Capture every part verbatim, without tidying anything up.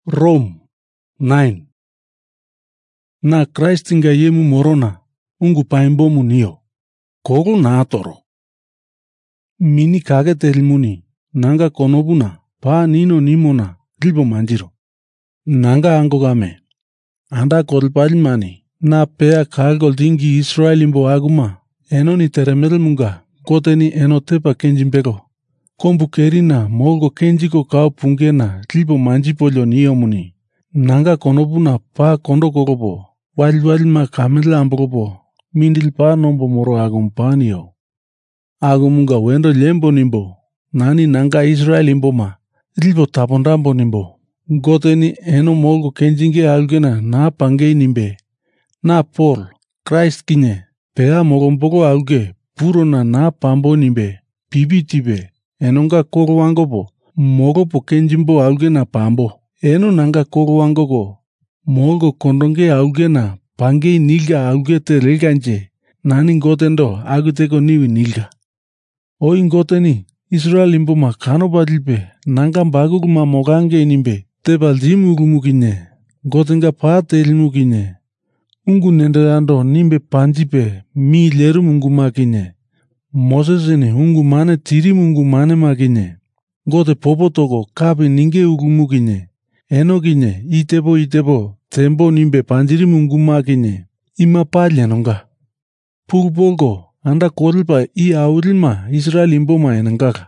Rome nine. Na Christ nga yemu morona ungu paimbomu niyo. Kogo na atoro. Mini kage telimuni nanga konobuna pa nino nimona rilbo manjiro. Nanga angogame. Anda kolpalimani na pea kagol dingi Israelimbo aguma eno ni teremel munga koteni eno tepa kenjimbego. Kombu kerina molgo kenjiko kao pungena rilbo manjipolio niyo muni. Nanga konobuna pa kondo kogobo. Wal wal ma kamela ambogobo. Mindil pa nombo moro agumpanio. Agumunga wendo lembo nimbo. Nani nanga Israel imbo ma. Rilbo tapondambo nimbo. Goteni eno molgo kenjinge algena na pange nimbe. Na Paul, Christ kinye. Pea mogombogo alge. Puro na na pambo nimbe. Pibi tibe. Enonga koro wangobo. Mogo po kenjimbo algena pambo. Eno nanga koro wangogo. Molgo kondonge algena. Pange nilga algete relganje. Nani gotendo aguteko niwi nilga. O ingoteni Israel imbo ma kano badilpe. Nanga baguguma mogange nimbe. Tebal jimugumukine. Gotenga pa telimukine. Ungu nenderando nimbe panjipe. Mi leru mungumakine. Mosesene ungu mane tiri mungu mane makine. Gote popo toko kapi ninge ugumukine. Enokine itebo itebo. Tembo nimbe panjiri mungu makine. Ima palya nonga. Pugbolgo anda kolpa i aulima Israel imbo ma enangaka.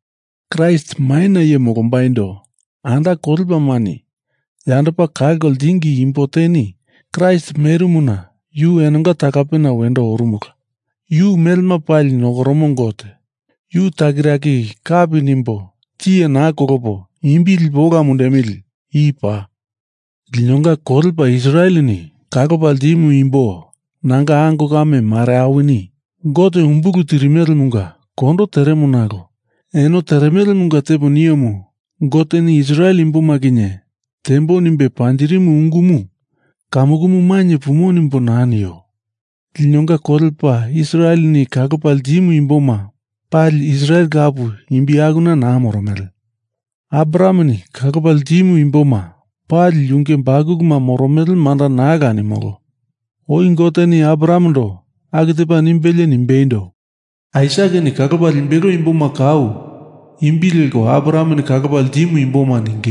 Christ maina ye mogombaindo. Anda kolpa mani. Yanda pa kagol dingi impoteni. Christ merumuna. Yu enanga takapena wendo orumuka. Yu melma pali nogoromongote. Yu tagiraki kapi nimbo. Chia na kogopo. Imbil boga mundemil. Ipa. Linyonga kolpa Israelini. Kagopal dimu imbo. Nanga ango kame mare awini. Gote umbugu tirimel munga. Kondo teremunago. Eno teremel munga tebo niyomu. Gote ni Israel imbo magine. Tembo nimbe panjirimu ungumu. Kamugumu manye pumo nimbo naniyo. Linyonga kolpa Israel ni kagopal dimu imbo ma. Pal Israel gabu imbi aguna na moromel. Abrahamni kagopal dimu imbo ma. Pal yunge baguguma moromel manda naga ni mogo. O ingote ni Abrahamdo. Agitepa nimbele nimbeindo. Aisage ni kagopal imbego imbo ma kau. Imbilgo Abraham ni kagopal dimu imbo ma ninge.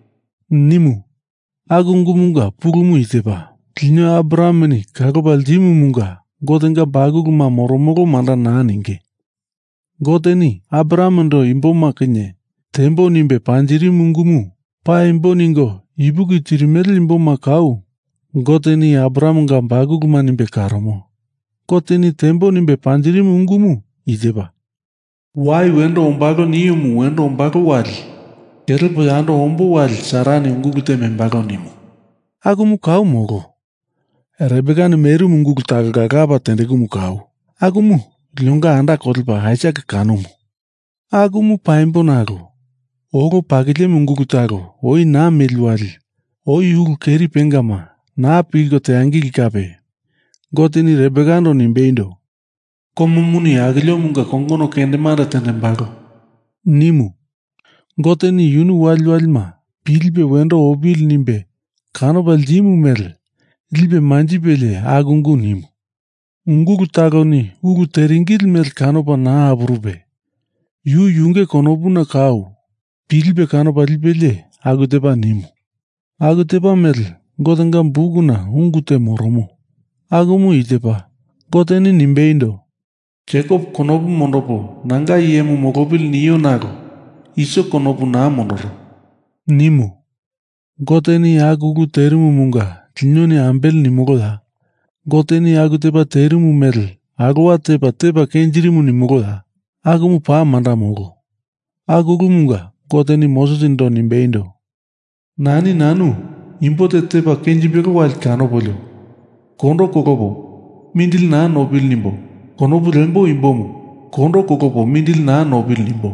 Nimu. Agungu munga pugumu itepa. Linyo Abraham ni kagopal dimu munga. Gotenga baguguma moromogo manda na ninge. Gote ni Abraham do imbo ma kenye. Tembo nimbe panjiri mungumu. Pa imbo ningo. Ibuki tirimel imbo ma kau. Gote ni Abraham nga baguguma nimbe karomo. Gote ni tembo nimbe panjiri mungumu. Itepa. Wai wendo ombago niyomu wendo ombago wali. Kerepo yando ombo wali sarani ungugute membago nimu. Agumu kau mogo. Rebekane meru mungugutaga gagaba tendekumu kau. Agumu lionga anda kolpa haisake kanumu. Agumu paimbo nago. Ogo pagile mungugutago. Oi na meluali. Oi hugu keri pengama. Na pilgo te angi kikape. Gote ni Rebekano nimbeindo. Como muni agilio munga kongono kende mara tendembago. Nimu. Gote ni yunu wali wali ma. Pilbe wendo obil nimbe. Kano bal jimu mel. Ilbe manjibele agungu nimu. Ungugu tago ni ugu teringil mel kano pa na aburube. Yu yunge konobuna kau. Pilbe kano balibele aguteba nimu. Aguteba mel. Gotenga buguna ungute moromo. Agumu itepa. Gote ni nimbeindo. Jacob konobu monobo. Nanga yemu mogobil niyo nago. Iso konobu na monoro. Nimu. Gote ni agugu terumu munga. Linyo ni ambel ni mogoda. Gote ni aguteba terumu mel. Agua tepa tepa kenjirimu ni mogoda. Agumu pa manda mogo. Agugu munga. Gote ni Mosesindo nimbeindo. Nani nanu. Impote tepa kenjibeko wal kano bolio. Kondo kokobo. Mindil na nobil nimbo. Konobu lembo imbomu. Kondo kokobo mindil na nobil nimbo.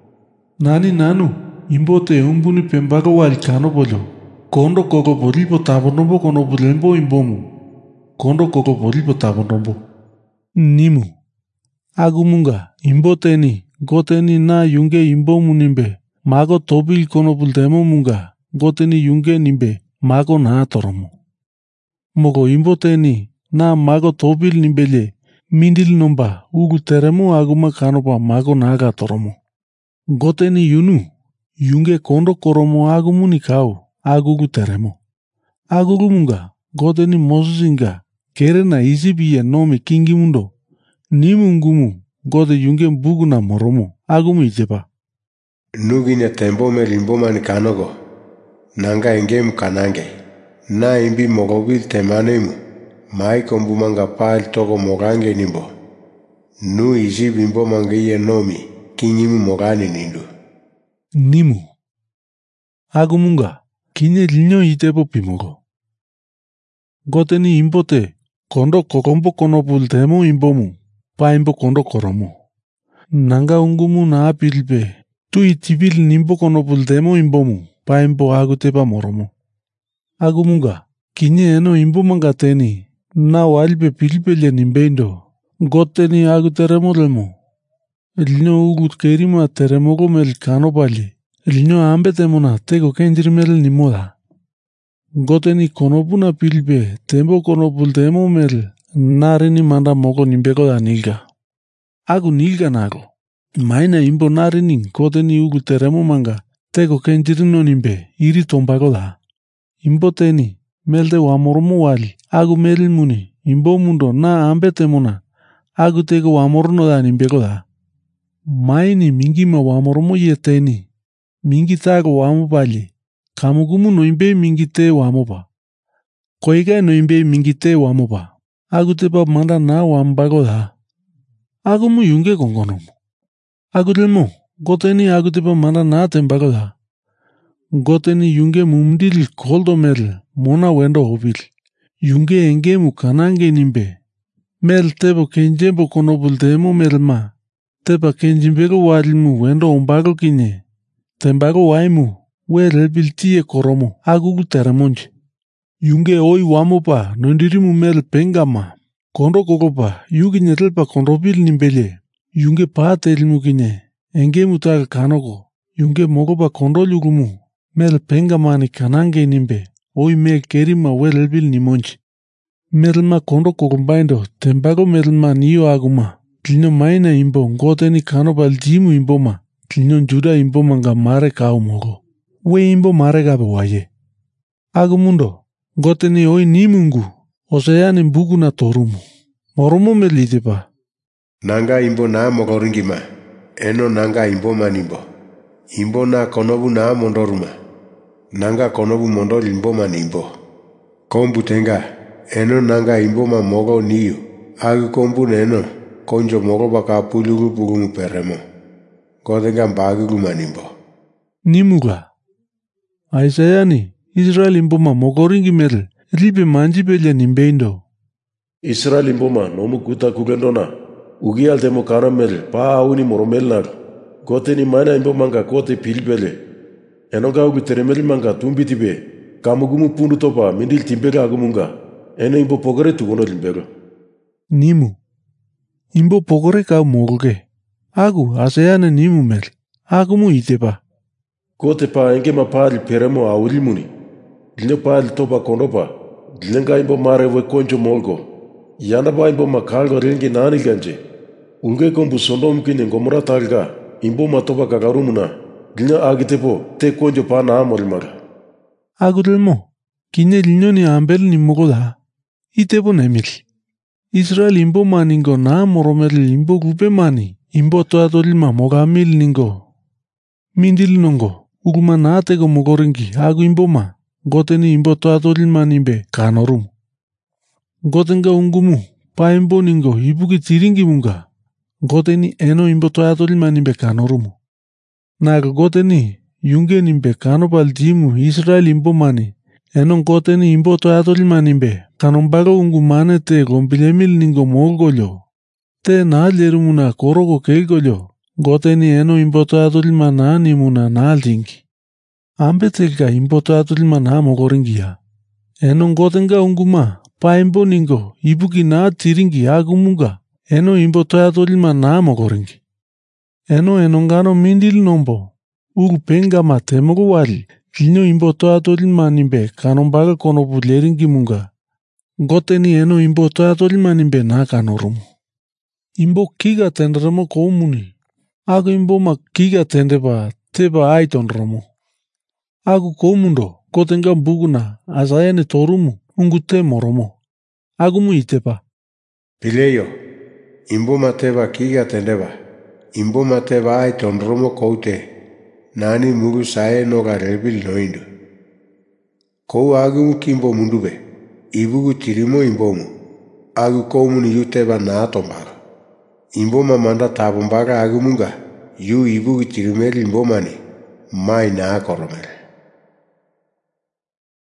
Nani nanu. Impote umbuni pembago wal kano bolio. Kondo kokobo lipo tabonombo konobu lembo imbomu. Kondo kokobo lipo tabonombo. Nimu. Agumunga. Impote ni. Gote ni na yunge imbomu nimbe. Mago tobil konobu demo munga. goteni yunge nimbe mago na toromo. Mogo imboteni na mago topil nimbele mindil nomba ugu teremo aguma kanopa mago naga toromo. Goteni yunu yunge kondo koromo agumu nikau agugu teremo. Agugu munga goteni Mosesinga kere na isibiye nome kingi mundo. Nimungumu gote yunge bugu na moromo agumu itepa. Nugine tembo me limboma ni kanogo. Nanga engem kanange. Na imbi mogobil temanemu. Mai kombumanga pal togo mogange nimbo. Nu isi bimbo mangiye nomi. Kinyimu mogani nindu. Nimu. Agumunga. Kine linyo itepo pimogo. Goteni imbote. Kondo kokombo konopul temo imbomu. Pa imbo kondo koromo. Nanga ungumu na apilbe. Tu itibil nimbo konopul temo imbomu. Pa imbo agutepa moromo. Agumunga. Kine eno imbo mangateni. Na walpe pilpele nimbeindo. Goteni aguteremo lemo. Linyo ugut kerima teremogo mel kanopali. Linyo ambe temona tego kenjirimel nimoda. Goteni konopuna pilpe tembo konopul temo mel. Narini manda mogo nimbeko da nilga. Agu nilga nago. Maina imbo narini goteni ugut teremo manga. Tego kenjirino nimbe iri tombago da. Imbo teni melde wamoromo wali. Agu melil muni imbo mundo na ambe temona. Agu tego wamorono da nimbeko da. Maini mingi ma wamoromo yeteni. Mingi tago wamo pali. Kamugumu no imbe mingi te wamo pa. Koiga no imbe mingi te wamo pa. Agu tepa manda na wambago da. Agu mu yunge kongonomo. Agu delmo. Goteni agu tepa manda na tembago da. Goteni yunge mumdil koldo mel. Mona wendo hobil. Yunge enge mu kanange nimbe. Mel tebo kenjembo konopul temo mel ma. Tepa kenjimbego walimu wendo ombago kine. Tembago waimu. Wele biltie koromo. Agugu teremonje. Yunge oi wamopa. Nondirimu mel pengama. Kondo kokopa. Yugi netelpa kondopil nimbele. Yunge paate ilmu kine. Enge mutaga kanoko. Yunge mogopa kondolugumu. Mel pengama ni kanange nimbe. Oi mel kerima wele bil nimonje. Melma kondo kokombaindo. Tembago melma niyo aguma. Tlino maina imbo goteni kanopal jimu imboma. Tlino juda imboma nga mare kao mogo. We imbo mare gabe waye. Agumundo. Goteni oi nimungu. Oseane mbugu na torumu. Moromo melitepa. Nanga imbo na mogoringima. Eno nanga imbo manimbo. Imbo na konobu na mondoruma. Nanga konobu mondol imbo manimbo. Kombu tenga. Eno nanga imbo ma mogo niyo. Agu kombu neno. Konjo mogo baka pulugu pugumu peremo. Gotenga mbagu gumanimbo. Nimuga. Aisayani. Israel imboma mogoringi mel. Ribe manjibele nimbeindo. Israel imboma nomu kuta kugendona. Ugi altemo karamel pa auni moromel nag. Goteni mana imboma nga kote pilbele. Enoga ugi teremel manga tumbitibe. Kamugumu pundu topa mindil timbega agumunga. Eno imbo pogore tugono limbega. Nimu. Imbo pogore ka mogoge. Agu aseane nimu mel. Agumu itepa. Kote pa enge mapali peremo aulimuni. Dile pali topa kondopa. Dilenga imbo mare we konjo molgo. Yana ba imbo makalgo rengi nani ganje. Unge kombu sondom kine ngomora talga. Imbo matopa kakarumuna. Dile agitepo te konjo pa na amolimaga. Agu delmo. Kine linyo ni ambel ni mogo da. Itepo nemil. Israel imbo maningo na moromel imbo gupe mani. Imbo toa tolima mogamil ningo. Mindil nongo. Uguma na tego mogoringi. Agu imbo ma. Goteni imbo toa tolima nimbe kanorum. Gotenga ungumu. Pa imbo ningo ibuki tiringi munga. Goteni eno imbo toa tolima nimbe kanorumu. Naga goteni yunge nimbe kanopal jimu Israel imbo mani. Eno goteni imbo toa tolima nimbe. Kanombago ungumane te gombilemil ningo mogolyo. Te na lerumuna korogo keigolyo. Goteni eno imbo toa tolima na nimuna na lingi. Ambe telga imbo toa tolima na mogoringia. Eno gotenga unguma. Pa imbo ningo ibuki na tiringi agumunga. Eno imbo toa tolima na mogoringi. Eno enongano mindil nombo. Ugu penga ma temogo wali. Lino imbo toa tolima nimbe kanombaga konopu leringi munga. Goteni eno imbo toa tolima nimbe na kanorumu. Imbo kiga tenderemo komuni. Aku imbo ma kiga tendeba teba aitonromo. Aku komundo kotenga buguna asayane torumu ungute moromo. Aku mu itepa. Pileyo, imbo mateba kiga tendeba. Imbo mateba aitonromo koute. Nani mugu sae no garebil noindu. Kou agu kimbo mundube. Ibugu tirimo imbomu. Agu komuni yuteba na atombaga. Imboma manda tabumbaga agu munga. Yu ibugu tirimeli imbomani. Mai na akoromel.